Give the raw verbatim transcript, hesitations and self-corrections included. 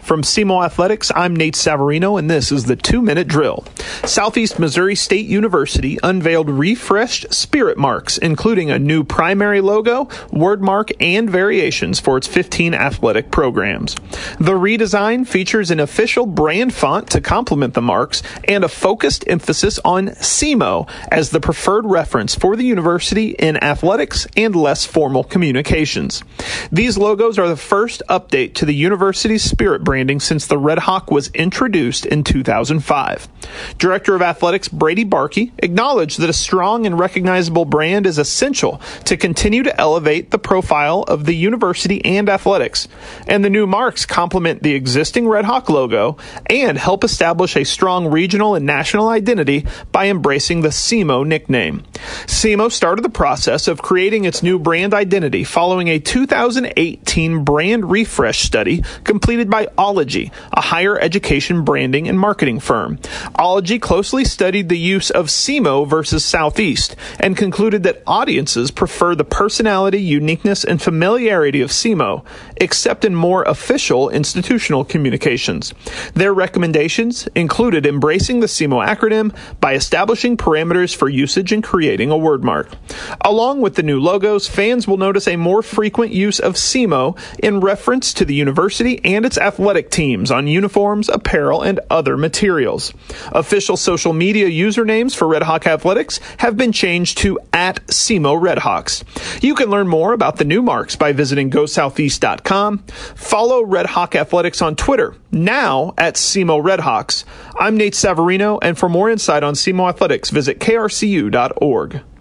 From S E M O Athletics, I'm Nate Savarino, and this is the two-minute drill. Southeast Missouri State University unveiled refreshed Spirit Marks, including a new primary logo, word mark, and variations for its fifteen athletic programs. The redesign features an official brand font to complement the marks and a focused emphasis on S E M O as the preferred reference for the university in athletics and less formal communications. These logos are the first update to the university's spirit branding since the Red Hawk was introduced in two thousand five. Director of Athletics Brady Barkey acknowledged that a strong and recognizable brand is essential to continue to elevate the profile of the university and athletics, and the new marks complement the existing Red Hawk logo and help establish a strong regional and national identity by embracing the S E M O nickname. S E M O started the process of creating its new brand identity following a two thousand eighteen brand refresh study completed by Ology, a higher education branding and marketing firm. Ology closely studied the use of S E M O versus Southeast and concluded that audiences prefer the personality, uniqueness, and familiarity of S E M O, except in more official institutional communications. Their recommendations included embracing the S E M O acronym by establishing parameters for usage and creating a word mark. Along with the new logos, fans will notice a more frequent use of S E M O in reference to the university and its athletic teams on uniforms, apparel, and other materials. Official social media usernames for Red Hawk Athletics have been changed to at S E M O Redhawks. You can learn more about the new marks by visiting go southeast dot com. Follow Red Hawk Athletics on Twitter, now at S E M O Redhawks. I'm Nate Savarino, and for more insight on S E M O Athletics, visit k r c u dot org.